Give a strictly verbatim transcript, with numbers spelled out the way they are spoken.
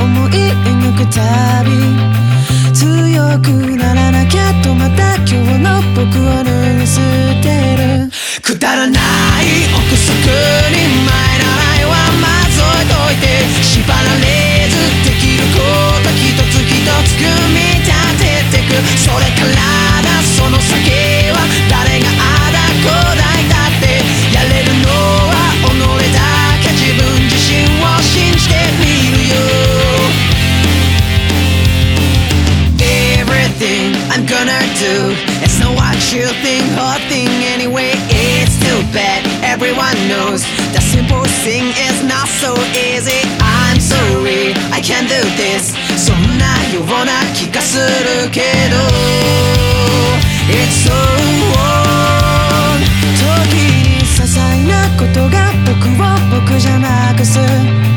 思い描くたび強くならなきゃとまた今日の僕を脱ぎ捨てる。くだらない憶測に前習いはまず置いといて、縛られずできること一つ一つ組み立ててく。それからだその先は誰がああだこうだいだってやれるのは己だけ。自分自身を信じてみるよ。 Everything I'm gonna do, it's not what you think or think anyway. It's too bad, everyone knows the simple thing is not so easy. I'm sorry, I can't do this. そんなような気がするけど It's so wrong. 時に些細なことが僕を僕じゃなくす。